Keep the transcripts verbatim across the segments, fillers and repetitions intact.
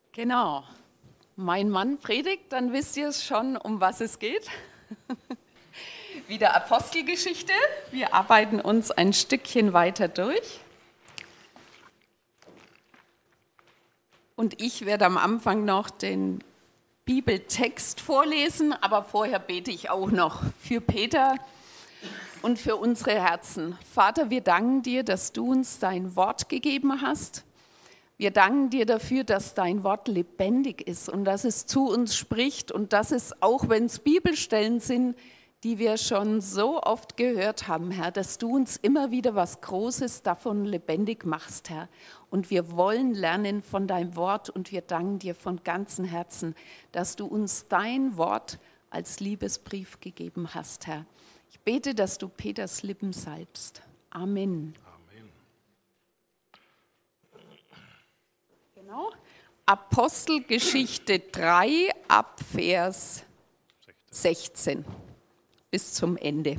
Genau. Mein Mann predigt, dann wisst ihr es schon, um was es geht. Wieder Apostelgeschichte. Wir arbeiten uns ein Stückchen weiter durch. Und ich werde am Anfang noch den Bibeltext vorlesen, aber vorher bete ich auch noch für Peter und für unsere Herzen. Vater, wir danken dir, dass du uns dein Wort gegeben hast. Wir danken dir dafür, dass dein Wort lebendig ist und dass es zu uns spricht und dass es, auch wenn es Bibelstellen sind, die wir schon so oft gehört haben, Herr, dass du uns immer wieder was Großes davon lebendig machst, Herr. Und wir wollen lernen von deinem Wort und wir danken dir von ganzem Herzen, dass du uns dein Wort als Liebesbrief gegeben hast, Herr. Ich bete, dass du Peters Lippen salbst. Amen. Genau. Apostelgeschichte drei ab Vers sechzehn bis zum Ende.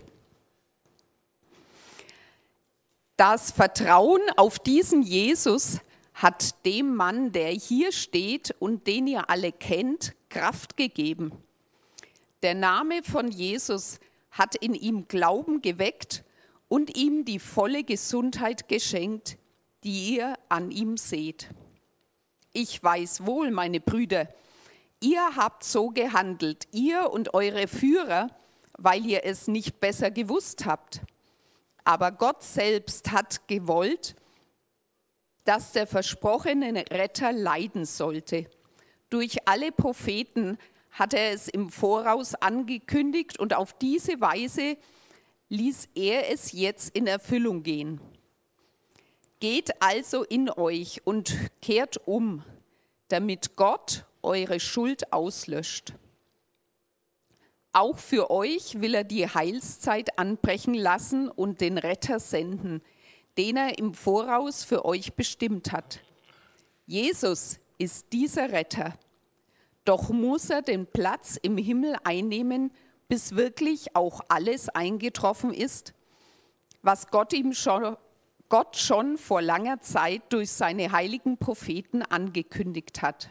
Das Vertrauen auf diesen Jesus hat dem Mann, der hier steht und den ihr alle kennt, Kraft gegeben. Der Name von Jesus hat in ihm Glauben geweckt und ihm die volle Gesundheit geschenkt, die ihr an ihm seht. Ich weiß wohl, meine Brüder, ihr habt so gehandelt, ihr und eure Führer, weil ihr es nicht besser gewusst habt. Aber Gott selbst hat gewollt, dass der versprochene Retter leiden sollte. Durch alle Propheten hat er es im Voraus angekündigt und auf diese Weise ließ er es jetzt in Erfüllung gehen. Geht also in euch und kehrt um, damit Gott eure Schuld auslöscht. Auch für euch will er die Heilszeit anbrechen lassen und den Retter senden, den er im Voraus für euch bestimmt hat. Jesus ist dieser Retter. Doch muss er den Platz im Himmel einnehmen, bis wirklich auch alles eingetroffen ist, was Gott ihm schon, Gott schon vor langer Zeit durch seine heiligen Propheten angekündigt hat.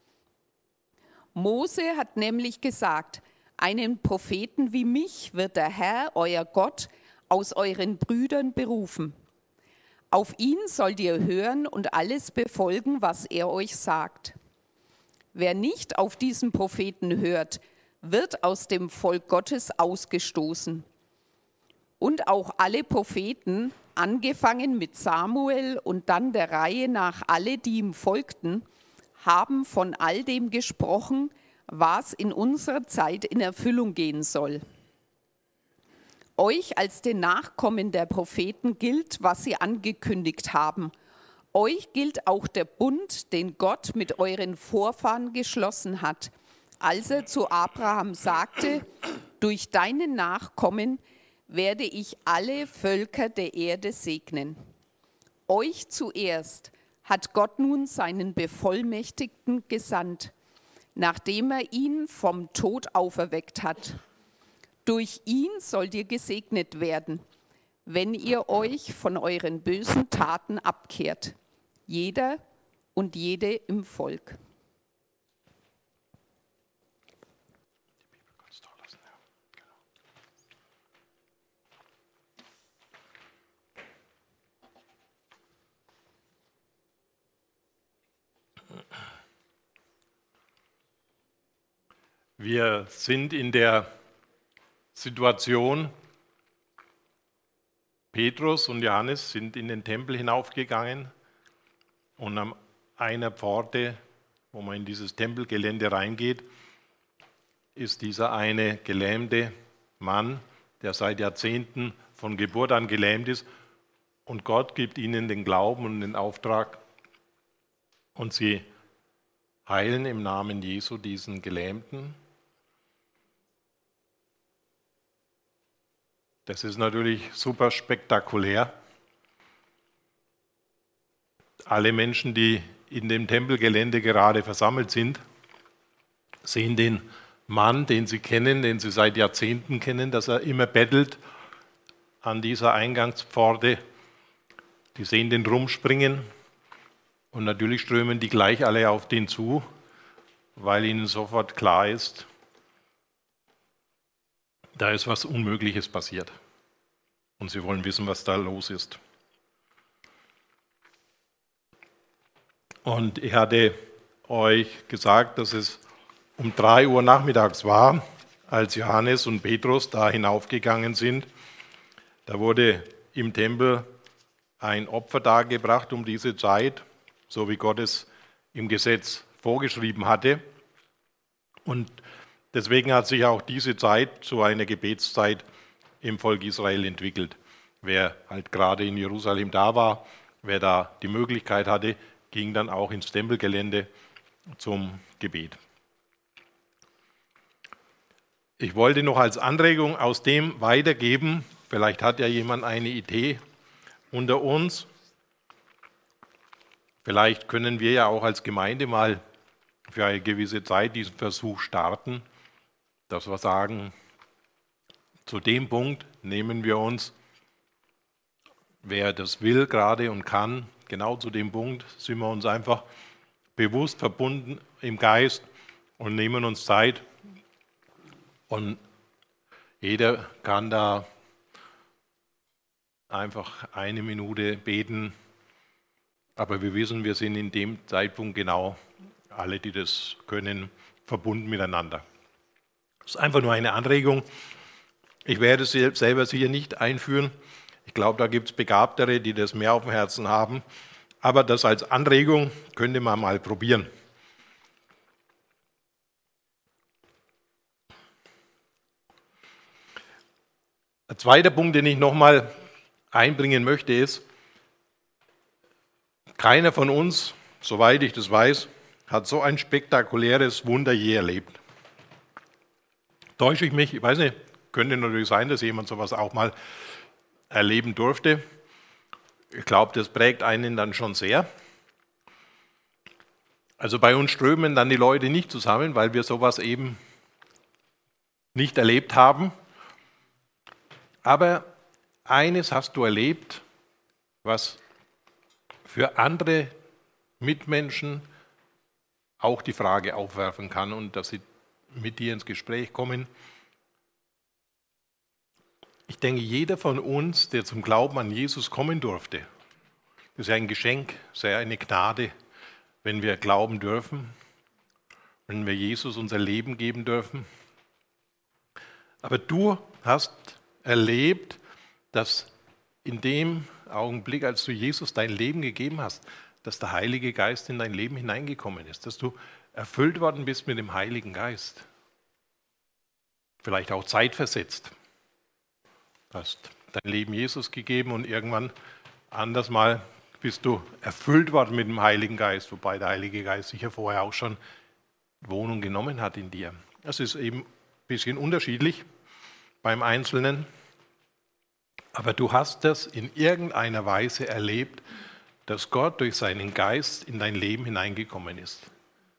Mose hat nämlich gesagt, einen Propheten wie mich wird der Herr, euer Gott, aus euren Brüdern berufen. Auf ihn sollt ihr hören und alles befolgen, was er euch sagt. Wer nicht auf diesen Propheten hört, wird aus dem Volk Gottes ausgestoßen. Und auch alle Propheten, angefangen mit Samuel und dann der Reihe nach alle, die ihm folgten, haben von all dem gesprochen, was in unserer Zeit in Erfüllung gehen soll. Euch als den Nachkommen der Propheten gilt, was sie angekündigt haben. Euch gilt auch der Bund, den Gott mit euren Vorfahren geschlossen hat, als er zu Abraham sagte, durch deine Nachkommen werde ich alle Völker der Erde segnen. Euch zuerst hat Gott nun seinen Bevollmächtigten gesandt, nachdem er ihn vom Tod auferweckt hat. Durch ihn sollt ihr gesegnet werden, wenn ihr euch von euren bösen Taten abkehrt, jeder und jede im Volk. Wir sind in der Situation, Petrus und Johannes sind in den Tempel hinaufgegangen und an einer Pforte, wo man in dieses Tempelgelände reingeht, ist dieser eine gelähmte Mann, der seit Jahrzehnten von Geburt an gelähmt ist, und Gott gibt ihnen den Glauben und den Auftrag und sie heilen im Namen Jesu diesen Gelähmten. Das ist natürlich super spektakulär. Alle Menschen, die in dem Tempelgelände gerade versammelt sind, sehen den Mann, den sie kennen, den sie seit Jahrzehnten kennen, dass er immer bettelt an dieser Eingangspforte. Die sehen den rumspringen und natürlich strömen die gleich alle auf den zu, weil ihnen sofort klar ist, da ist was Unmögliches passiert. Und sie wollen wissen, was da los ist. Und ich hatte euch gesagt, dass es um drei Uhr nachmittags war, als Johannes und Petrus da hinaufgegangen sind. Da wurde im Tempel ein Opfer dargebracht um diese Zeit, so wie Gott es im Gesetz vorgeschrieben hatte. Und deswegen hat sich auch diese Zeit zu einer Gebetszeit im Volk Israel entwickelt. Wer halt gerade in Jerusalem da war, wer da die Möglichkeit hatte, ging dann auch ins Tempelgelände zum Gebet. Ich wollte noch als Anregung aus dem weitergeben, vielleicht hat ja jemand eine Idee unter uns. Vielleicht können wir ja auch als Gemeinde mal für eine gewisse Zeit diesen Versuch starten, dass wir sagen, zu dem Punkt nehmen wir uns, wer das will gerade und kann, genau zu dem Punkt sind wir uns einfach bewusst verbunden im Geist und nehmen uns Zeit. Und jeder kann da einfach eine Minute beten. Aber wir wissen, wir sind in dem Zeitpunkt genau, alle, die das können, verbunden miteinander. Das ist einfach nur eine Anregung. Ich werde es selber sicher nicht einführen. Ich glaube, da gibt es Begabtere, die das mehr auf dem Herzen haben. Aber das als Anregung könnte man mal probieren. Ein zweiter Punkt, den ich nochmal einbringen möchte, ist, keiner von uns, soweit ich das weiß, hat so ein spektakuläres Wunder je erlebt. Täusche ich mich? Ich weiß nicht, könnte natürlich sein, dass jemand sowas auch mal erleben durfte. Ich glaube, das prägt einen dann schon sehr. Also bei uns strömen dann die Leute nicht zusammen, weil wir sowas eben nicht erlebt haben. Aber eines hast du erlebt, was für andere Mitmenschen auch die Frage aufwerfen kann und dass sie mit dir ins Gespräch kommen. Ich denke, jeder von uns, der zum Glauben an Jesus kommen durfte, das ist ja ein Geschenk, sei eine Gnade, wenn wir glauben dürfen, wenn wir Jesus unser Leben geben dürfen. Aber du hast erlebt, dass in dem Augenblick, als du Jesus dein Leben gegeben hast, dass der Heilige Geist in dein Leben hineingekommen ist, dass du erfüllt worden bist mit dem Heiligen Geist. Vielleicht auch zeitversetzt. Du hast dein Leben Jesus gegeben und irgendwann anders mal bist du erfüllt worden mit dem Heiligen Geist, wobei der Heilige Geist sicher vorher auch schon Wohnung genommen hat in dir. Das ist eben ein bisschen unterschiedlich beim Einzelnen. Aber du hast das in irgendeiner Weise erlebt, dass Gott durch seinen Geist in dein Leben hineingekommen ist.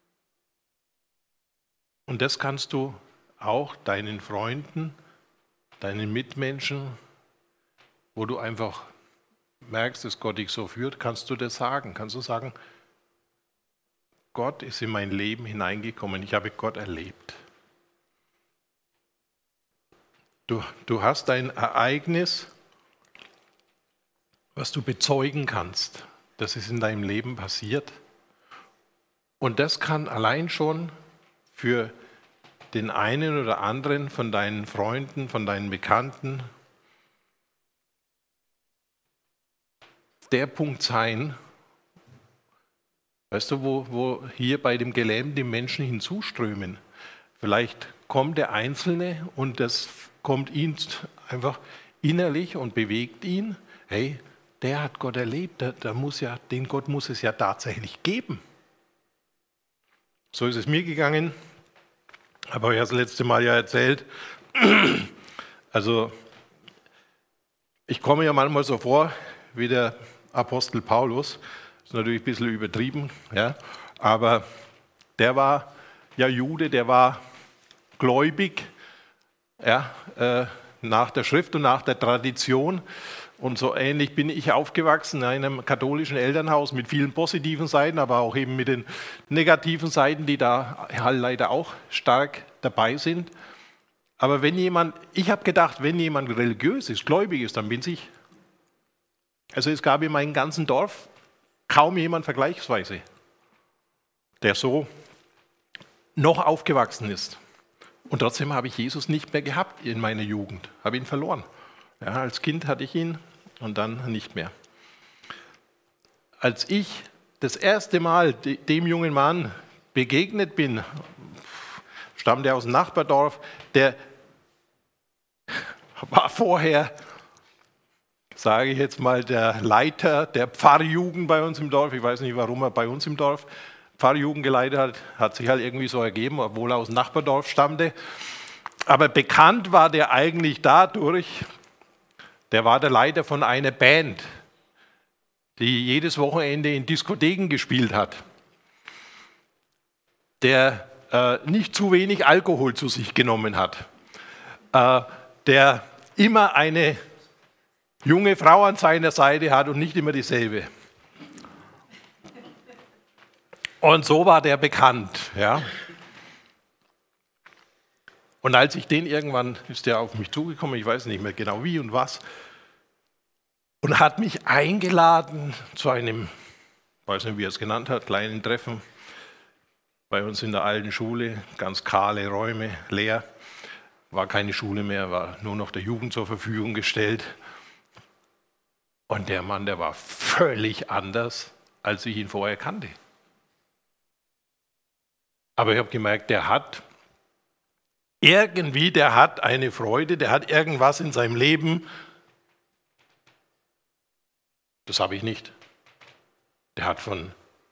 Und das kannst du auch deinen Freunden, deinen Mitmenschen, wo du einfach merkst, dass Gott dich so führt, kannst du das sagen. Kannst du sagen, Gott ist in mein Leben hineingekommen, ich habe Gott erlebt. Du, du hast ein Ereignis, was du bezeugen kannst, das ist in deinem Leben passiert. Und das kann allein schon für den einen oder anderen von deinen Freunden, von deinen Bekannten der Punkt sein, weißt du, wo, wo hier bei dem Gelähmten die Menschen hinzuströmen. Vielleicht kommt der Einzelne und das kommt ihn einfach innerlich und bewegt ihn. Hey, der hat Gott erlebt, der, der muss ja, den Gott muss es ja tatsächlich geben. So ist es mir gegangen, habe euch das letzte Mal ja erzählt. Also ich komme ja manchmal so vor wie der Apostel Paulus, das ist natürlich ein bisschen übertrieben, ja, aber der war ja Jude, der war gläubig, ja, äh, nach der Schrift und nach der Tradition. Und so ähnlich bin ich aufgewachsen in einem katholischen Elternhaus mit vielen positiven Seiten, aber auch eben mit den negativen Seiten, die da halt leider auch stark dabei sind. Aber wenn jemand, ich habe gedacht, wenn jemand religiös ist, gläubig ist, dann bin ich. Also es gab in meinem ganzen Dorf kaum jemand vergleichsweise, der so noch aufgewachsen ist. Und trotzdem habe ich Jesus nicht mehr gehabt in meiner Jugend, habe ihn verloren. Ja, als Kind hatte ich ihn und dann nicht mehr. Als ich das erste Mal dem jungen Mann begegnet bin, stammte aus dem Nachbardorf, der war vorher, sage ich jetzt mal, der Leiter der Pfarrjugend bei uns im Dorf. Ich weiß nicht, warum er bei uns im Dorf Pfarrjugend geleitet hat. Hat sich halt irgendwie so ergeben, obwohl er aus dem Nachbardorf stammte. Aber bekannt war der eigentlich dadurch, der war der Leiter von einer Band, die jedes Wochenende in Diskotheken gespielt hat. Der äh, nicht zu wenig Alkohol zu sich genommen hat. Äh, der immer eine junge Frau an seiner Seite hat und nicht immer dieselbe. Und so war der bekannt. Ja. Und als ich den irgendwann, ist der auf mich zugekommen, ich weiß nicht mehr genau wie und was, und hat mich eingeladen zu einem, ich weiß nicht, wie er es genannt hat, kleinen Treffen bei uns in der alten Schule, ganz kahle Räume, leer. War keine Schule mehr, war nur noch der Jugend zur Verfügung gestellt. Und der Mann, der war völlig anders, als ich ihn vorher kannte. Aber ich habe gemerkt, der hat irgendwie, der hat eine Freude, der hat irgendwas in seinem Leben. Das habe ich nicht. Der hat von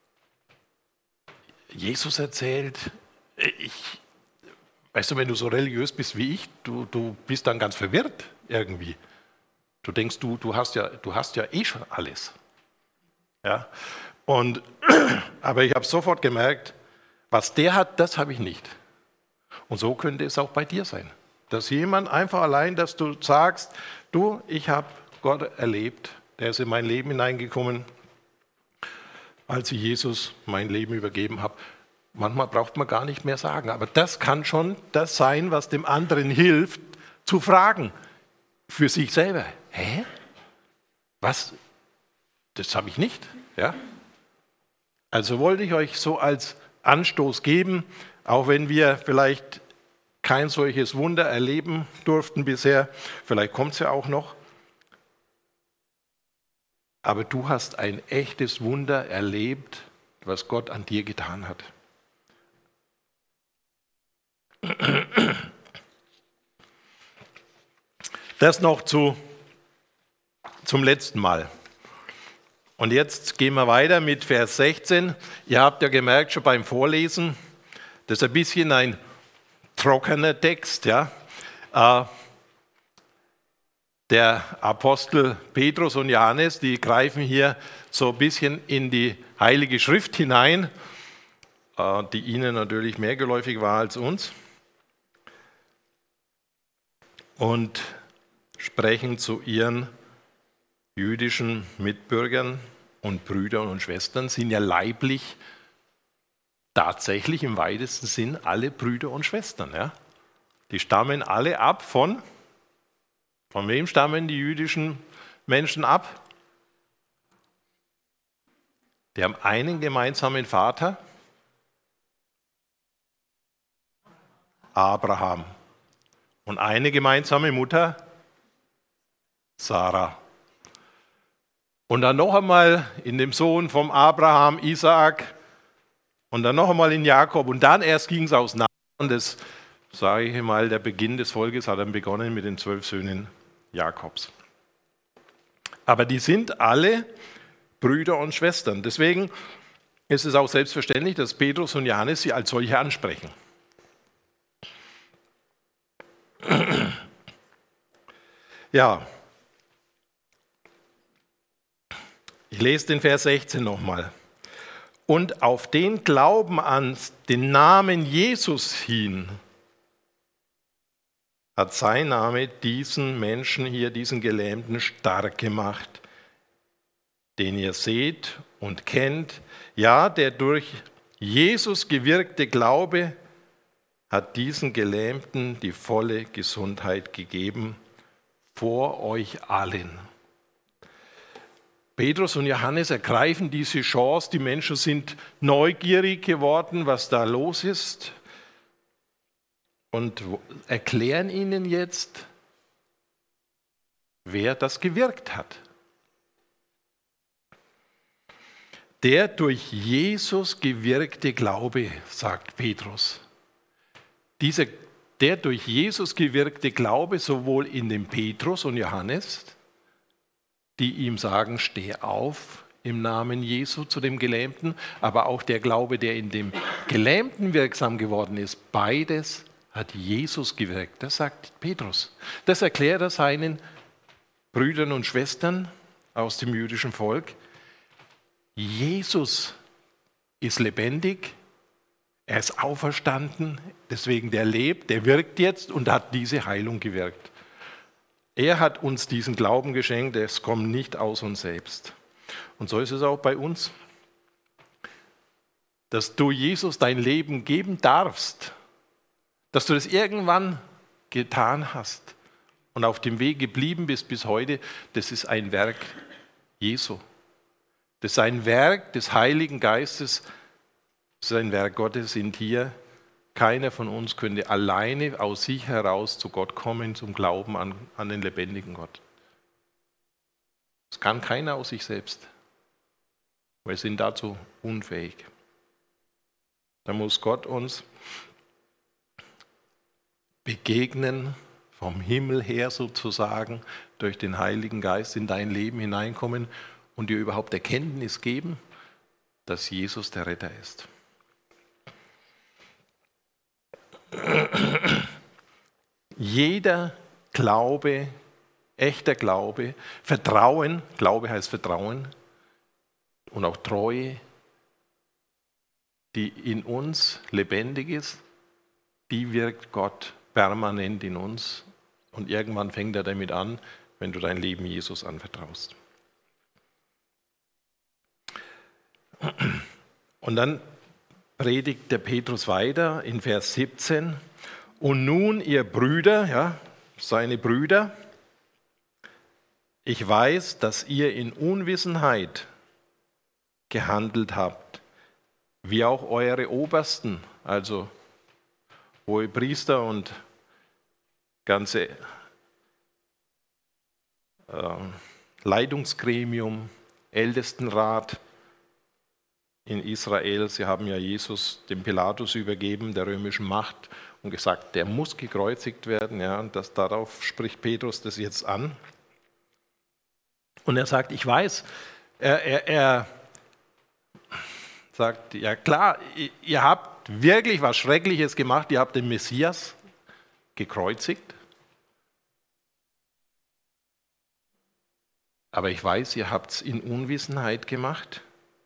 Jesus erzählt. Ich, weißt du, wenn du so religiös bist wie ich, du, du bist dann ganz verwirrt irgendwie. Du denkst, du, du, hast ja, du hast ja eh schon alles. Ja? Und, aber ich habe sofort gemerkt, was der hat, das habe ich nicht. Und so könnte es auch bei dir sein. Dass jemand einfach allein, dass du sagst, du, ich habe Gott erlebt, der ist in mein Leben hineingekommen, als ich Jesus mein Leben übergeben habe. Manchmal braucht man gar nicht mehr sagen, aber das kann schon das sein, was dem anderen hilft, zu fragen für sich selber. Hä? Was? Das habe ich nicht. Ja? Also wollte ich euch so als Anstoß geben, auch wenn wir vielleicht kein solches Wunder erleben durften bisher, vielleicht kommt es ja auch noch, aber du hast ein echtes Wunder erlebt, was Gott an dir getan hat. Das noch zu, zum letzten Mal. Und jetzt gehen wir weiter mit Vers sechzehn. Ihr habt ja gemerkt, schon beim Vorlesen, das ist ein bisschen ein trockener Text. Ja? Äh, der Apostel Petrus und Johannes, die greifen hier so ein bisschen in die Heilige Schrift hinein, äh, die ihnen natürlich mehr geläufig war als uns. Und sprechen zu ihren jüdischen Mitbürgern und Brüdern und Schwestern, sind ja leiblich tatsächlich im weitesten Sinn alle Brüder und Schwestern. Ja? Die stammen alle ab von, von wem stammen die jüdischen Menschen ab? Die haben einen gemeinsamen Vater, Abraham, und eine gemeinsame Mutter, Sarah. Und dann noch einmal in dem Sohn vom Abraham, Isaak, und dann noch einmal in Jakob. Und dann erst ging es auseinander. Und das, sage ich mal, der Beginn des Volkes hat dann begonnen mit den zwölf Söhnen Jakobs. Aber die sind alle Brüder und Schwestern. Deswegen ist es auch selbstverständlich, dass Petrus und Johannes sie als solche ansprechen. Ja, ich lese den Vers sechzehn nochmal. Und auf den Glauben an den Namen Jesus hin hat sein Name diesen Menschen hier, diesen Gelähmten, stark gemacht, den ihr seht und kennt. Ja, der durch Jesus gewirkte Glaube hat diesen Gelähmten die volle Gesundheit gegeben, vor euch allen. Petrus und Johannes ergreifen diese Chance. Die Menschen sind neugierig geworden, was da los ist, und erklären ihnen jetzt, wer das gewirkt hat. Der durch Jesus gewirkte Glaube, sagt Petrus. Dieser, der durch Jesus gewirkte Glaube, sowohl in dem Petrus und Johannes, die ihm sagen, steh auf im Namen Jesu zu dem Gelähmten, aber auch der Glaube, der in dem Gelähmten wirksam geworden ist, beides hat Jesus gewirkt. Das sagt Petrus. Das erklärt er seinen Brüdern und Schwestern aus dem jüdischen Volk. Jesus ist lebendig, er ist auferstanden, deswegen der lebt, der wirkt jetzt und hat diese Heilung gewirkt. Er hat uns diesen Glauben geschenkt, es kommt nicht aus uns selbst. Und so ist es auch bei uns, dass du Jesus dein Leben geben darfst, dass du das irgendwann getan hast und auf dem Weg geblieben bist bis heute, das ist ein Werk Jesu. Das ist ein Werk des Heiligen Geistes, das ist ein Werk Gottes in dir. Keiner von uns könnte alleine aus sich heraus zu Gott kommen, zum Glauben an, an den lebendigen Gott. Das kann keiner aus sich selbst. Wir sind dazu unfähig. Da muss Gott uns begegnen, vom Himmel her sozusagen, durch den Heiligen Geist in dein Leben hineinkommen und dir überhaupt Erkenntnis geben, dass Jesus der Retter ist. Jeder Glaube, echter Glaube, Vertrauen, Glaube heißt Vertrauen und auch Treue, die in uns lebendig ist, die wirkt Gott permanent in uns und irgendwann fängt er damit an, wenn du dein Leben Jesus anvertraust. Und dann predigt der Petrus weiter in Vers siebzehn. Und nun, ihr Brüder, ja, seine Brüder, ich weiß, dass ihr in Unwissenheit gehandelt habt, wie auch eure Obersten, also Hohepriester und ganze äh, Leitungsgremium, Ältestenrat in Israel. Sie haben ja Jesus dem Pilatus übergeben, der römischen Macht, und gesagt, der muss gekreuzigt werden. Ja, und das, darauf spricht Petrus das jetzt an. Und er sagt, ich weiß, er, er, er sagt, ja klar, ihr habt wirklich was Schreckliches gemacht, ihr habt den Messias gekreuzigt. Aber ich weiß, ihr habt es in Unwissenheit gemacht.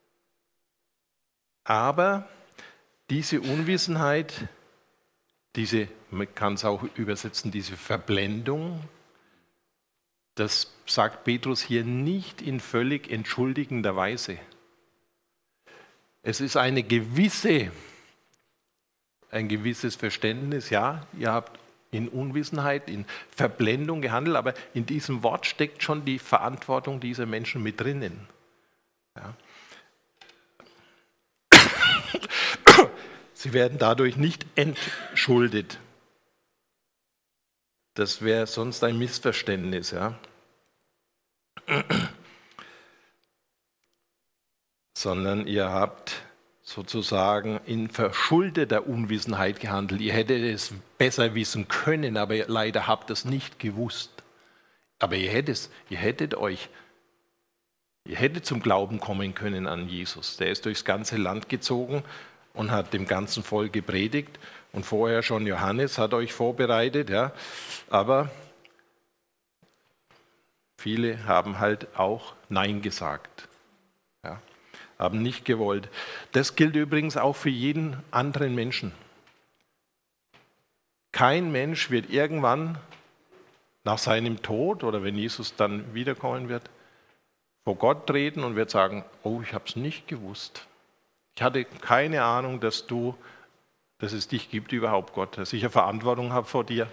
Aber diese Unwissenheit, diese, man kann es auch übersetzen, diese Verblendung, das sagt Petrus hier nicht in völlig entschuldigender Weise. Es ist eine gewisse, ein gewisses Verständnis, ja, ihr habt in Unwissenheit, in Verblendung gehandelt, aber in diesem Wort steckt schon die Verantwortung dieser Menschen mit drinnen. Ja. Sie werden dadurch nicht entschuldet. Das wäre sonst ein Missverständnis, ja. Sondern ihr habt sozusagen in verschuldeter Unwissenheit gehandelt. Ihr hättet es besser wissen können, aber leider habt ihr es nicht gewusst. Aber ihr hättet, ihr hättet euch, ihr hättet zum Glauben kommen können an Jesus. Der ist durchs ganze Land gezogen und hat dem ganzen Volk gepredigt. Und vorher schon Johannes hat euch vorbereitet. Ja. Aber viele haben halt auch Nein gesagt. Ja. Haben nicht gewollt. Das gilt übrigens auch für jeden anderen Menschen. Kein Mensch wird irgendwann nach seinem Tod oder wenn Jesus dann wiederkommen wird, vor Gott treten und wird sagen, oh, ich habe es nicht gewusst. Ich hatte keine Ahnung, dass du, dass es dich gibt überhaupt, Gott, dass ich eine Verantwortung habe vor dir.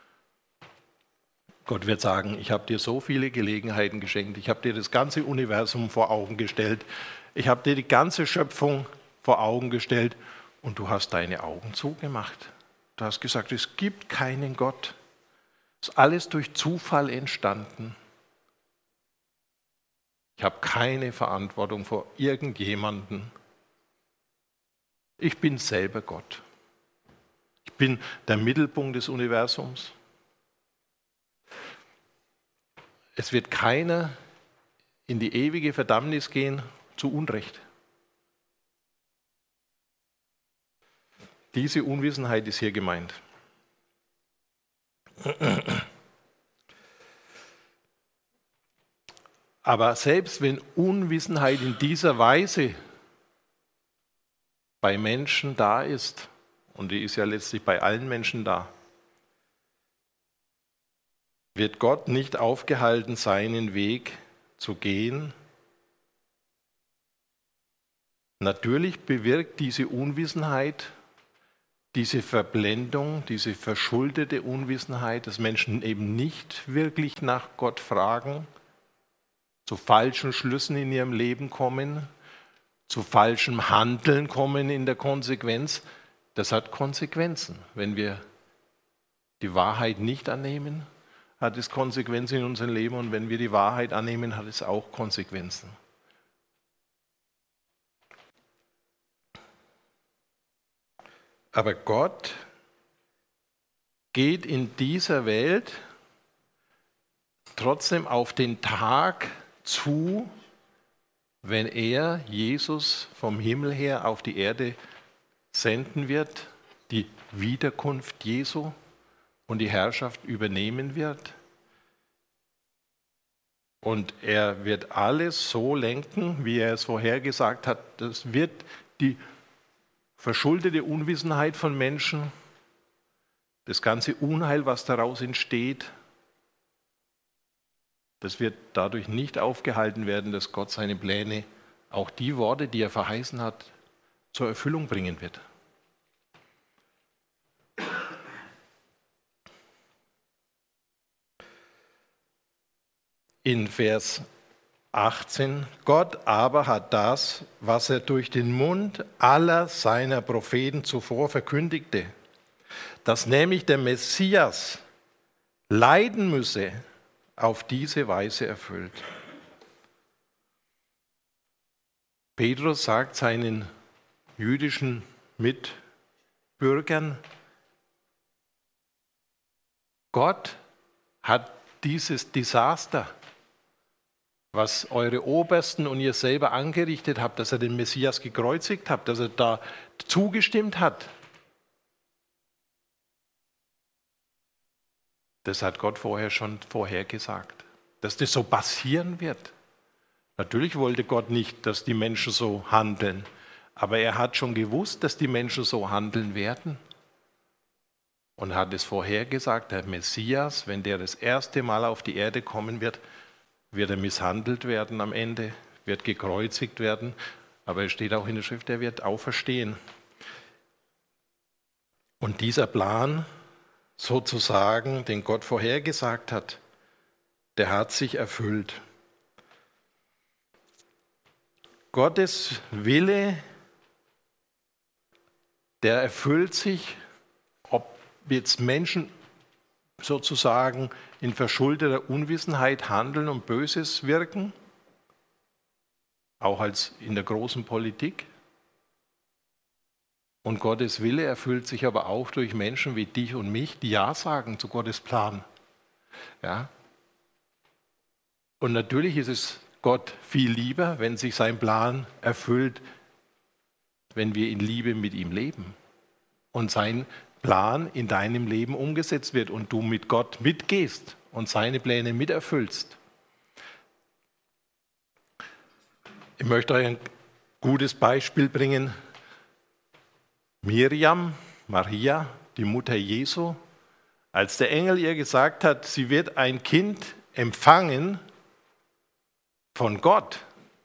Gott wird sagen, ich habe dir so viele Gelegenheiten geschenkt, ich habe dir das ganze Universum vor Augen gestellt, ich habe dir die ganze Schöpfung vor Augen gestellt und du hast deine Augen zugemacht. Du hast gesagt, es gibt keinen Gott. Es ist alles durch Zufall entstanden. Ich habe keine Verantwortung vor irgendjemandem. Ich bin selber Gott. Ich bin der Mittelpunkt des Universums. Es wird keiner in die ewige Verdammnis gehen zu Unrecht. Diese Unwissenheit ist hier gemeint. Aber selbst wenn Unwissenheit in dieser Weise bei Menschen da ist, und die ist ja letztlich bei allen Menschen da, wird Gott nicht aufgehalten, seinen Weg zu gehen. Natürlich bewirkt diese Unwissenheit, diese Verblendung, diese verschuldete Unwissenheit, dass Menschen eben nicht wirklich nach Gott fragen, zu falschen Schlüssen in ihrem Leben kommen, zu falschem Handeln kommen in der Konsequenz. Das hat Konsequenzen. Wenn wir die Wahrheit nicht annehmen, hat es Konsequenzen in unserem Leben und wenn wir die Wahrheit annehmen, hat es auch Konsequenzen. Aber Gott geht in dieser Welt trotzdem auf den Tag zu, wenn er Jesus vom Himmel her auf die Erde senden wird, die Wiederkunft Jesu und die Herrschaft übernehmen wird. Und er wird alles so lenken, wie er es vorhergesagt hat. Das wird die verschuldete Unwissenheit von Menschen, das ganze Unheil, was daraus entsteht, das wird dadurch nicht aufgehalten werden, dass Gott seine Pläne, auch die Worte, die er verheißen hat, zur Erfüllung bringen wird. In Vers achtzehn, Gott aber hat das, was er durch den Mund aller seiner Propheten zuvor verkündigte, dass nämlich der Messias leiden müsse, auf diese Weise erfüllt. Petrus sagt seinen jüdischen Mitbürgern, Gott hat dieses Desaster, was eure Obersten und ihr selber angerichtet habt, dass er den Messias gekreuzigt habt, dass er da zugestimmt hat, das hat Gott vorher schon vorhergesagt, dass das so passieren wird. Natürlich wollte Gott nicht, dass die Menschen so handeln, aber er hat schon gewusst, dass die Menschen so handeln werden und hat es vorhergesagt, der Messias, wenn der das erste Mal auf die Erde kommen wird, wird er misshandelt werden am Ende, wird gekreuzigt werden, aber es steht auch in der Schrift, er wird auferstehen. Und dieser Plan, sozusagen, den Gott vorhergesagt hat, der hat sich erfüllt. Gottes Wille, der erfüllt sich, ob jetzt Menschen sozusagen in verschuldeter Unwissenheit handeln und Böses wirken, auch als in der großen Politik. Und Gottes Wille erfüllt sich aber auch durch Menschen wie dich und mich, die Ja sagen zu Gottes Plan. Ja? Und natürlich ist es Gott viel lieber, wenn sich sein Plan erfüllt, wenn wir in Liebe mit ihm leben und sein Plan in deinem Leben umgesetzt wird und du mit Gott mitgehst und seine Pläne miterfüllst. Ich möchte euch ein gutes Beispiel bringen. Miriam, Maria, die Mutter Jesu, Als der Engel ihr gesagt hat, sie wird ein Kind empfangen von Gott,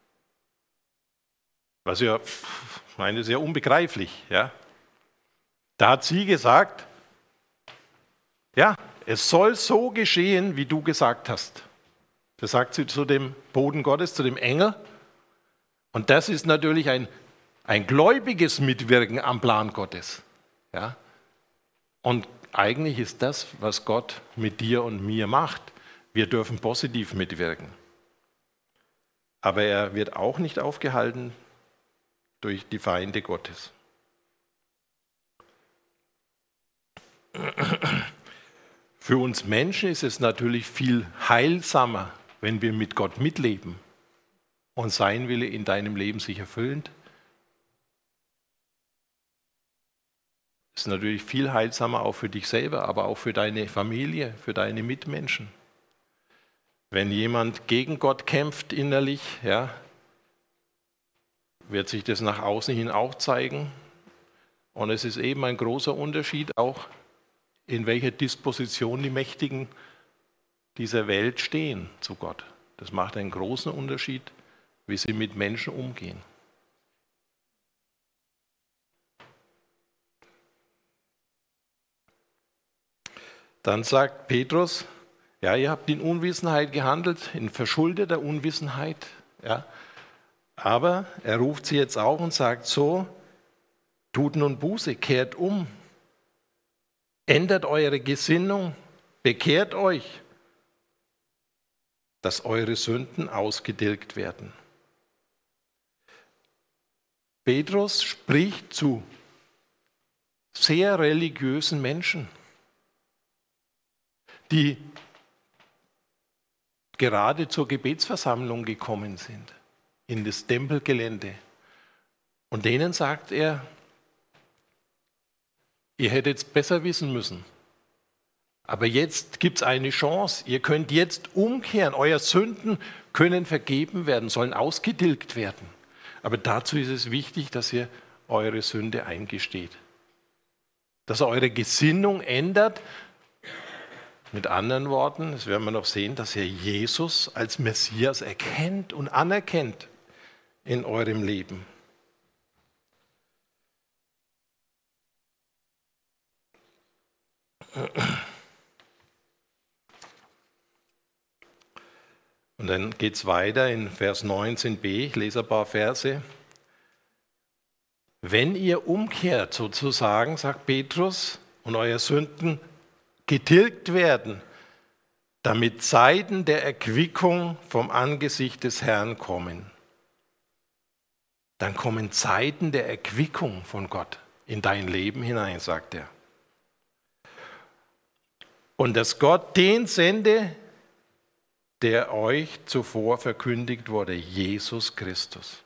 was ja, ich meine, sehr unbegreiflich, ja. Da hat sie gesagt, ja, es soll so geschehen, wie du gesagt hast. Das sagt sie zu dem Boten Gottes, zu dem Engel. Und das ist natürlich ein, ein gläubiges Mitwirken am Plan Gottes. Ja? Und eigentlich ist das, was Gott mit dir und mir macht. Wir dürfen positiv mitwirken. Aber er wird auch nicht aufgehalten durch die Feinde Gottes. Für uns Menschen ist es natürlich viel heilsamer, wenn wir mit Gott mitleben und sein Wille in deinem Leben sich erfüllt. Es ist natürlich viel heilsamer auch für dich selber, aber auch für deine Familie, für deine Mitmenschen. Wenn jemand gegen Gott kämpft innerlich, ja, wird sich das nach außen hin auch zeigen. Und es ist eben ein großer Unterschied auch, in welcher Disposition die Mächtigen dieser Welt stehen zu Gott. Das macht einen großen Unterschied, wie sie mit Menschen umgehen. Dann sagt Petrus, ja, ihr habt in Unwissenheit gehandelt, in verschuldeter Unwissenheit. Ja. Aber er ruft sie jetzt auf und sagt so, tut nun Buße, kehrt um, ändert eure Gesinnung, bekehrt euch, dass eure Sünden ausgetilgt werden. Petrus spricht zu sehr religiösen Menschen, die gerade zur Gebetsversammlung gekommen sind, in das Tempelgelände. Und denen sagt er, ihr hättet es besser wissen müssen. Aber jetzt gibt es eine Chance. Ihr könnt jetzt umkehren. Eure Sünden können vergeben werden, sollen ausgetilgt werden. Aber dazu ist es wichtig, dass ihr eure Sünde eingesteht. Dass ihr eure Gesinnung ändert. Mit anderen Worten, das werden wir noch sehen, dass ihr Jesus als Messias erkennt und anerkennt in eurem Leben. Und dann geht es weiter in Vers neunzehn b, ich lese ein paar Verse. Wenn ihr umkehrt sozusagen, sagt Petrus, und eure Sünden getilgt werden, damit Zeiten der Erquickung vom Angesicht des Herrn kommen. Dann kommen Zeiten der Erquickung von Gott in dein Leben hinein, sagt er. Und dass Gott den sende, der euch zuvor verkündigt wurde, Jesus Christus.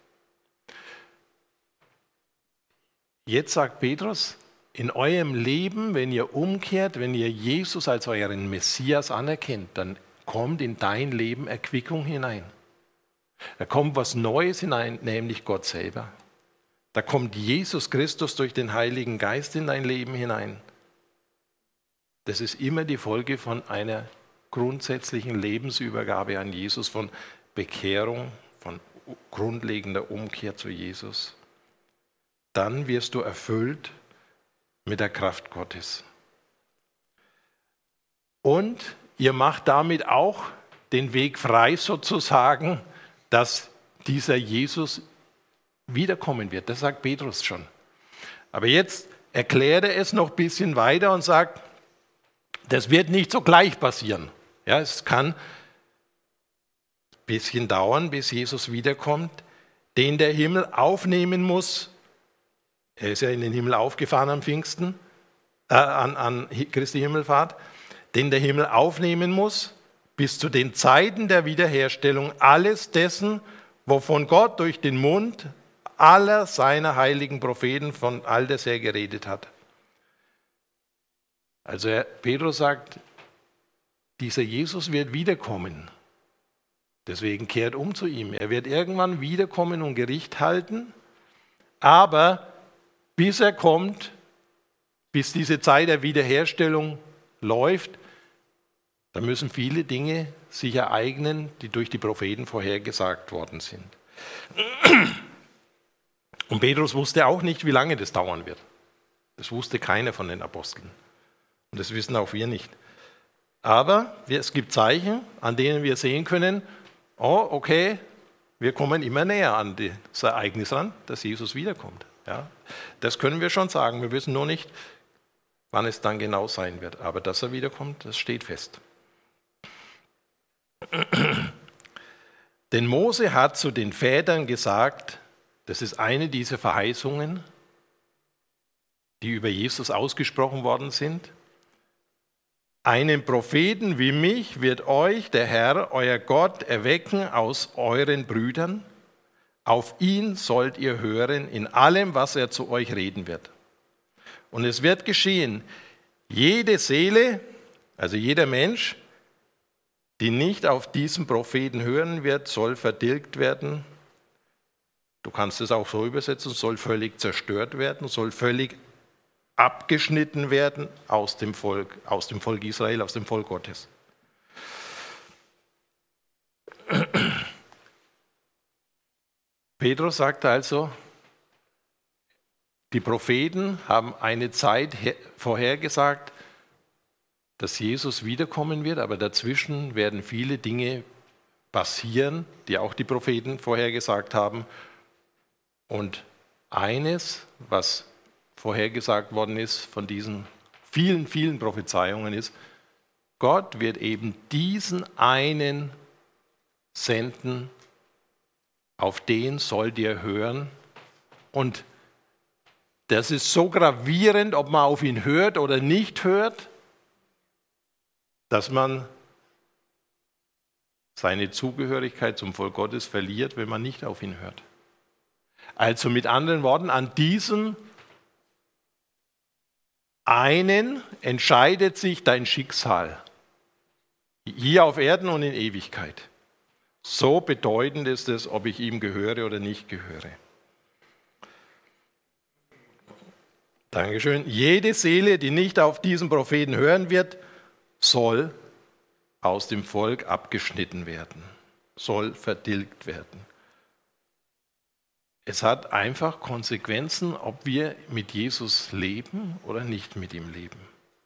Jetzt sagt Petrus, in eurem Leben, wenn ihr umkehrt, wenn ihr Jesus als euren Messias anerkennt, dann kommt in dein Leben Erquickung hinein. Da kommt was Neues hinein, nämlich Gott selber. Da kommt Jesus Christus durch den Heiligen Geist in dein Leben hinein. Das ist immer die Folge von einer grundsätzlichen Lebensübergabe an Jesus, von Bekehrung, von grundlegender Umkehr zu Jesus. Dann wirst du erfüllt mit der Kraft Gottes. Und ihr macht damit auch den Weg frei sozusagen, dass dieser Jesus wiederkommen wird. Das sagt Petrus schon. Aber jetzt erklärt er es noch ein bisschen weiter und sagt, das wird nicht so gleich passieren. Ja, es kann ein bisschen dauern, bis Jesus wiederkommt, den der Himmel aufnehmen muss. Er ist ja in den Himmel aufgefahren am Pfingsten, äh, an, an Christi Himmelfahrt, den der Himmel aufnehmen muss, bis zu den Zeiten der Wiederherstellung alles dessen, wovon Gott durch den Mund aller seiner heiligen Propheten von alters her geredet hat. Also Herr Petrus sagt, dieser Jesus wird wiederkommen. Deswegen kehrt um zu ihm. Er wird irgendwann wiederkommen und Gericht halten, aber bis er kommt, bis diese Zeit der Wiederherstellung läuft, dann müssen viele Dinge sich ereignen, die durch die Propheten vorhergesagt worden sind. Und Petrus wusste auch nicht, wie lange das dauern wird. Das wusste keiner von den Aposteln. Und das wissen auch wir nicht. Aber es gibt Zeichen, an denen wir sehen können, oh, okay, wir kommen immer näher an das Ereignis ran, dass Jesus wiederkommt. Ja, das können wir schon sagen. Wir wissen nur nicht, wann es dann genau sein wird. Aber dass er wiederkommt, das steht fest. Denn Mose hat zu den Vätern gesagt, das ist eine dieser Verheißungen, die über Jesus ausgesprochen worden sind. Einen Propheten wie mich wird euch der Herr, euer Gott, erwecken aus euren Brüdern. Auf ihn sollt ihr hören in allem, was er zu euch reden wird. Und es wird geschehen, jede Seele, also jeder Mensch, die nicht auf diesen Propheten hören wird, soll vertilgt werden. Du kannst es auch so übersetzen, soll völlig zerstört werden, soll völlig abgeschnitten werden aus dem Volk, aus dem Volk Israel, aus dem Volk Gottes. Petrus sagte also, die Propheten haben eine Zeit vorhergesagt, dass Jesus wiederkommen wird, aber dazwischen werden viele Dinge passieren, die auch die Propheten vorhergesagt haben. Und eines, was vorhergesagt worden ist von diesen vielen, vielen Prophezeiungen ist, Gott wird eben diesen einen senden, auf den sollt ihr hören. Und das ist so gravierend, ob man auf ihn hört oder nicht hört, dass man seine Zugehörigkeit zum Volk Gottes verliert, wenn man nicht auf ihn hört. Also mit anderen Worten, an diesem einen entscheidet sich dein Schicksal, hier auf Erden und in Ewigkeit. So bedeutend ist es, ob ich ihm gehöre oder nicht gehöre. Dankeschön. Jede Seele, die nicht auf diesen Propheten hören wird, soll aus dem Volk abgeschnitten werden, soll vertilgt werden. Es hat einfach Konsequenzen, ob wir mit Jesus leben oder nicht mit ihm leben.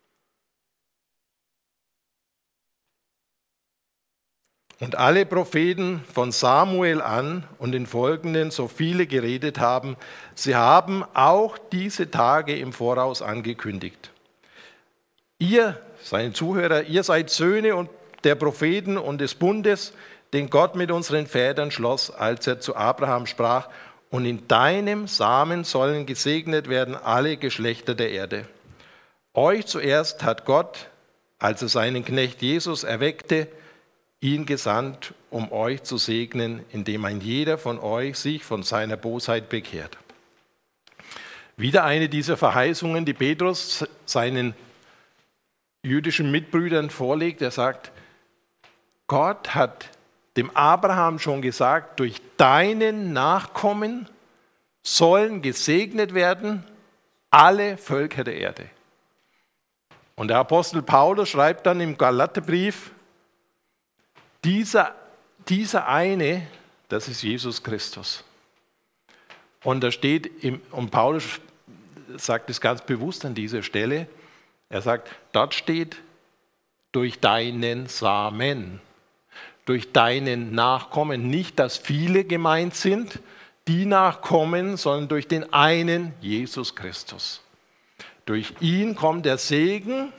Und alle Propheten von Samuel an und den folgenden, so viele geredet haben, sie haben auch diese Tage im Voraus angekündigt. Ihr, seine Zuhörer, ihr seid Söhne und der Propheten und des Bundes, den Gott mit unseren Vätern schloss, als er zu Abraham sprach, und in deinem Samen sollen gesegnet werden alle Geschlechter der Erde. Euch zuerst hat Gott, als er seinen Knecht Jesus erweckte, ihn gesandt, um euch zu segnen, indem ein jeder von euch sich von seiner Bosheit bekehrt. Wieder eine dieser Verheißungen, die Petrus seinen jüdischen Mitbrüdern vorlegt. Er sagt, Gott hat dem Abraham schon gesagt, durch deinen Nachkommen sollen gesegnet werden alle Völker der Erde. Und der Apostel Paulus schreibt dann im Galaterbrief, dieser, dieser eine, das ist Jesus Christus. Und da steht, im, und Paulus sagt es ganz bewusst an dieser Stelle, er sagt, dort steht, durch deinen Samen, durch deinen Nachkommen, nicht, dass viele gemeint sind, die Nachkommen, sondern durch den einen Jesus Christus. Durch ihn kommt der Segen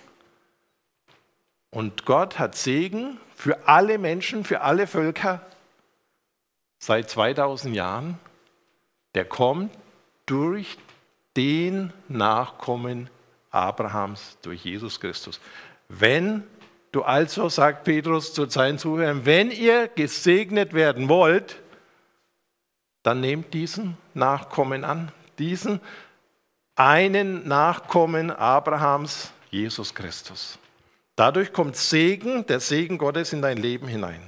und Gott hat Segen für alle Menschen, für alle Völker seit zweitausend Jahren. Der kommt durch den Nachkommen Abrahams, durch Jesus Christus. Wenn du also, sagt Petrus zu seinen Zuhörern, wenn ihr gesegnet werden wollt, dann nehmt diesen Nachkommen an, diesen einen Nachkommen Abrahams, Jesus Christus. Dadurch kommt Segen, der Segen Gottes in dein Leben hinein.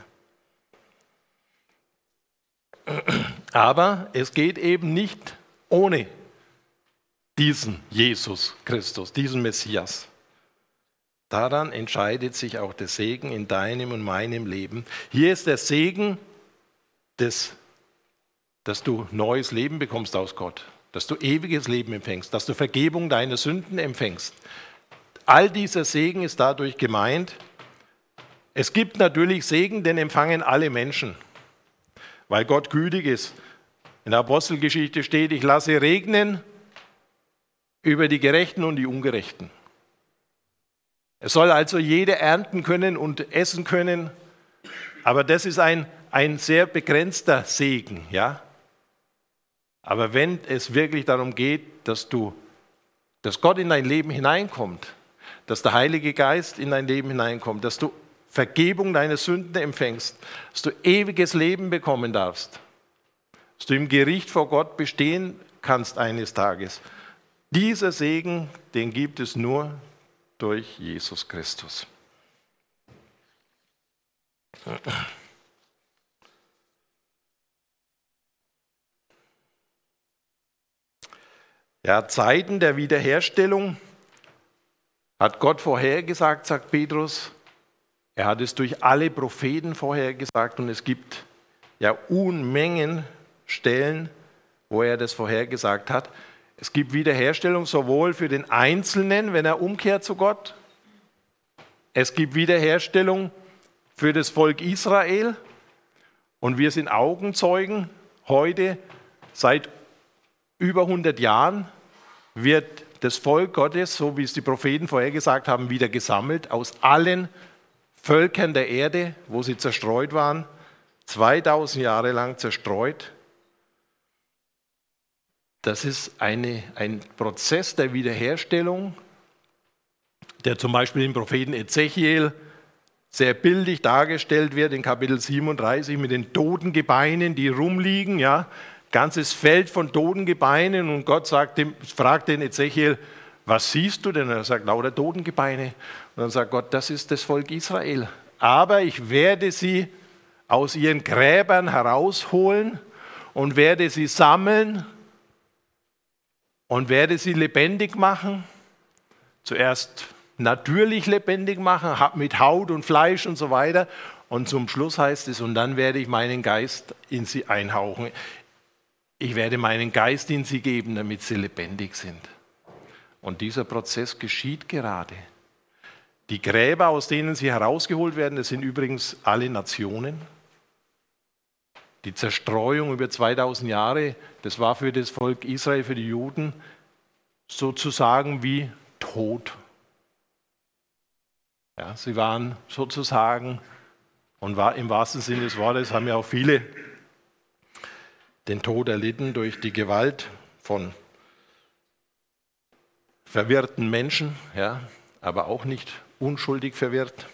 Aber es geht eben nicht ohne diesen Jesus Christus, diesen Messias. Daran entscheidet sich auch der Segen in deinem und meinem Leben. Hier ist der Segen, des, dass du neues Leben bekommst aus Gott, dass du ewiges Leben empfängst, dass du Vergebung deiner Sünden empfängst. All dieser Segen ist dadurch gemeint. Es gibt natürlich Segen, den empfangen alle Menschen, weil Gott gütig ist. In der Apostelgeschichte steht, ich lasse regnen über die Gerechten und die Ungerechten. Es soll also jeder ernten können und essen können, aber das ist ein, ein sehr begrenzter Segen. Ja? Aber wenn es wirklich darum geht, dass, du, dass Gott in dein Leben hineinkommt, dass der Heilige Geist in dein Leben hineinkommt, dass du Vergebung deiner Sünden empfängst, dass du ewiges Leben bekommen darfst, dass du im Gericht vor Gott bestehen kannst eines Tages. Dieser Segen, den gibt es nur durch Jesus Christus. Ja, Zeiten der Wiederherstellung hat Gott vorhergesagt, sagt Petrus. Er hat es durch alle Propheten vorhergesagt und es gibt ja Unmengen Stellen, wo er das vorhergesagt hat. Es gibt Wiederherstellung sowohl für den Einzelnen, wenn er umkehrt zu Gott. Es gibt Wiederherstellung für das Volk Israel. Und wir sind Augenzeugen. Heute, seit über hundert Jahren, wird das Volk Gottes, so wie es die Propheten vorhergesagt haben, wieder gesammelt aus allen Völkern der Erde, wo sie zerstreut waren. zweitausend Jahre lang zerstreut. Das ist eine, ein Prozess der Wiederherstellung, der zum Beispiel im Propheten Ezechiel sehr bildlich dargestellt wird, in Kapitel siebenunddreißig mit den toten Gebeinen, die rumliegen, ja, ganzes Feld von toten Gebeinen und Gott sagt dem, fragt den Ezechiel, was siehst du denn? Und er sagt, lauter Totengebeine. Und dann sagt Gott, das ist das Volk Israel. Aber ich werde sie aus ihren Gräbern herausholen und werde sie sammeln und werde sie lebendig machen. Zuerst natürlich lebendig machen, mit Haut und Fleisch und so weiter. Und zum Schluss heißt es, und dann werde ich meinen Geist in sie einhauchen. Ich werde meinen Geist in sie geben, damit sie lebendig sind. Und dieser Prozess geschieht gerade. Die Gräber, aus denen sie herausgeholt werden, das sind übrigens alle Nationen. Die Zerstreuung über zweitausend Jahre, das war für das Volk Israel, für die Juden, sozusagen wie Tod. Ja, sie waren sozusagen, und war im wahrsten Sinne des Wortes, haben ja auch viele den Tod erlitten durch die Gewalt von verwirrten Menschen, ja, aber auch nicht unschuldig verwirrt.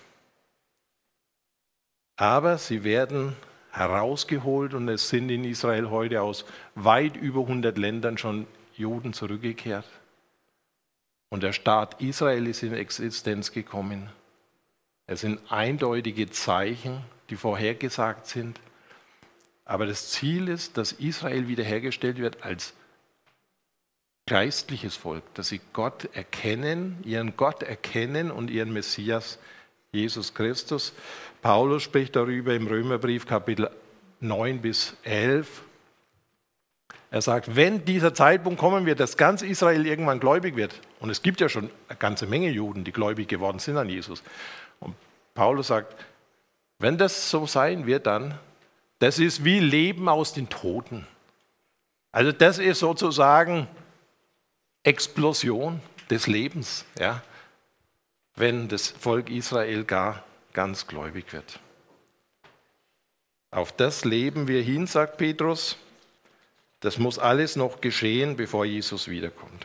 Aber sie werden herausgeholt und es sind in Israel heute aus weit über hundert Ländern schon Juden zurückgekehrt. Und der Staat Israel ist in Existenz gekommen. Es sind eindeutige Zeichen, die vorhergesagt sind. Aber das Ziel ist, dass Israel wiederhergestellt wird als geistliches Volk, dass sie Gott erkennen, ihren Gott erkennen und ihren Messias, Jesus Christus. Paulus spricht darüber im Römerbrief Kapitel neun bis elf. Er sagt, wenn dieser Zeitpunkt kommen wird, dass ganz Israel irgendwann gläubig wird, und es gibt ja schon eine ganze Menge Juden, die gläubig geworden sind an Jesus. Und Paulus sagt, wenn das so sein wird, dann, das ist wie Leben aus den Toten. Also das ist sozusagen Explosion des Lebens, ja, wenn das Volk Israel gar ganz gläubig wird. Auf das leben wir hin, sagt Petrus. Das muss alles noch geschehen, bevor Jesus wiederkommt.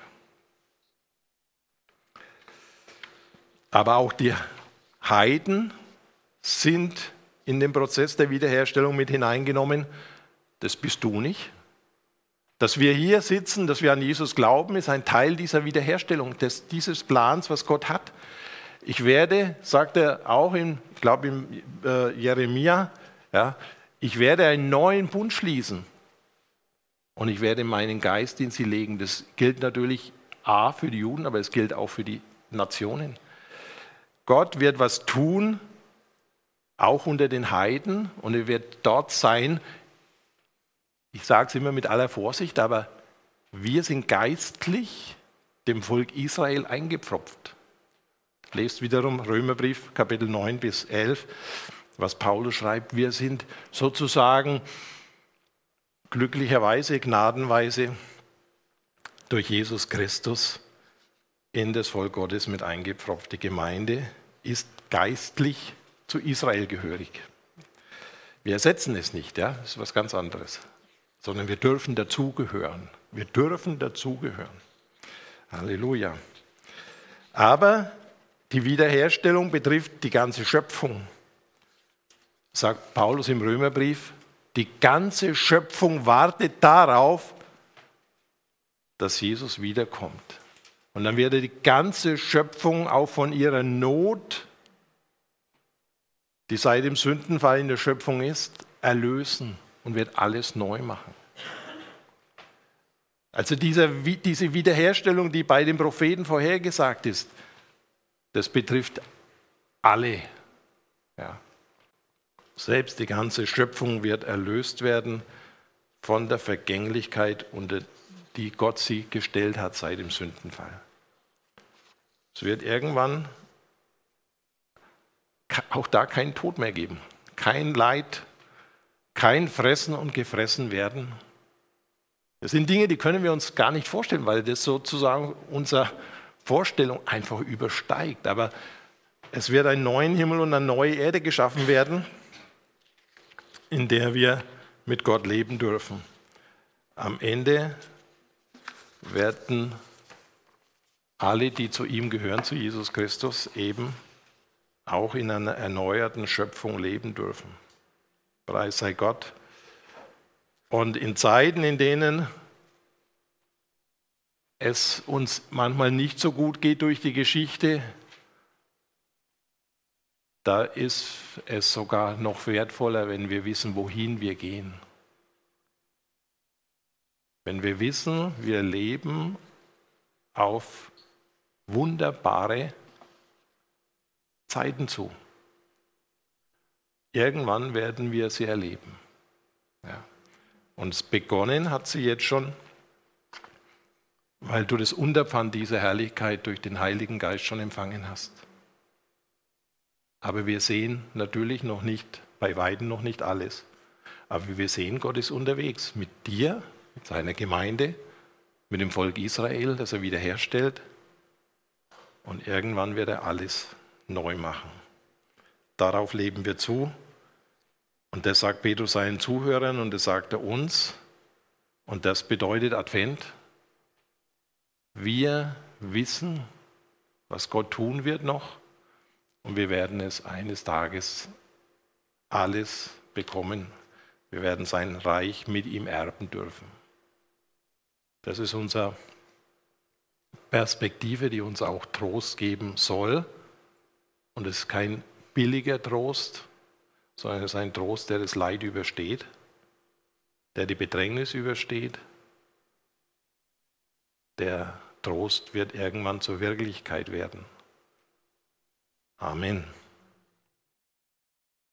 Aber auch die Heiden sind in den Prozess der Wiederherstellung mit hineingenommen. Das bist du nicht. Dass wir hier sitzen, dass wir an Jesus glauben, ist ein Teil dieser Wiederherstellung, des, dieses Plans, was Gott hat. Ich werde, sagt er auch, in, ich glaube im äh, Jeremia, ja, ich werde einen neuen Bund schließen und ich werde meinen Geist in sie legen. Das gilt natürlich A für die Juden, aber es gilt auch für die Nationen. Gott wird was tun, auch unter den Heiden, und er wird dort sein. Ich sage es immer mit aller Vorsicht, aber wir sind geistlich dem Volk Israel eingepfropft. Lest wiederum Römerbrief, Kapitel neun bis elf, was Paulus schreibt. Wir sind sozusagen glücklicherweise, gnadenweise durch Jesus Christus in das Volk Gottes mit eingepfropft. Die Gemeinde ist geistlich zu Israel gehörig. Wir ersetzen es nicht, ja, das ist was ganz anderes, sondern wir dürfen dazugehören. Wir dürfen dazugehören. Halleluja. Aber die Wiederherstellung betrifft die ganze Schöpfung. Sagt Paulus im Römerbrief, die ganze Schöpfung wartet darauf, dass Jesus wiederkommt. Und dann wird er die ganze Schöpfung auch von ihrer Not, die seit dem Sündenfall in der Schöpfung ist, erlösen und wird alles neu machen. Also diese, diese Wiederherstellung, die bei den Propheten vorhergesagt ist, das betrifft alle. Ja. Selbst die ganze Schöpfung wird erlöst werden von der Vergänglichkeit, unter die Gott sie gestellt hat seit dem Sündenfall. Es wird irgendwann auch da keinen Tod mehr geben, kein Leid, kein Fressen und Gefressen werden. Das sind Dinge, die können wir uns gar nicht vorstellen, weil das sozusagen unsere Vorstellung einfach übersteigt. Aber es wird einen neuen Himmel und eine neue Erde geschaffen werden, in der wir mit Gott leben dürfen. Am Ende werden alle, die zu ihm gehören, zu Jesus Christus, eben auch in einer erneuerten Schöpfung leben dürfen. Preis sei Gott. Und in Zeiten, in denen es uns manchmal nicht so gut geht durch die Geschichte, da ist es sogar noch wertvoller, wenn wir wissen, wohin wir gehen. Wenn wir wissen, wir leben auf wunderbare Zeiten zu. Irgendwann werden wir sie erleben. Ja. Und es begonnen hat sie jetzt schon, weil du das Unterpfand dieser Herrlichkeit durch den Heiligen Geist schon empfangen hast. Aber wir sehen natürlich noch nicht, bei weitem noch nicht alles. Aber wir sehen, Gott ist unterwegs mit dir, mit seiner Gemeinde, mit dem Volk Israel, das er wiederherstellt. Und irgendwann wird er alles neu machen. Darauf leben wir zu. Und das sagt Petrus seinen Zuhörern und das sagt er uns. Und das bedeutet Advent. Wir wissen, was Gott tun wird noch. Und wir werden es eines Tages alles bekommen. Wir werden sein Reich mit ihm erben dürfen. Das ist unsere Perspektive, die uns auch Trost geben soll. Und es ist kein billiger Trost, sondern es ist ein Trost, der das Leid übersteht, der die Bedrängnis übersteht. Der Trost wird irgendwann zur Wirklichkeit werden. Amen.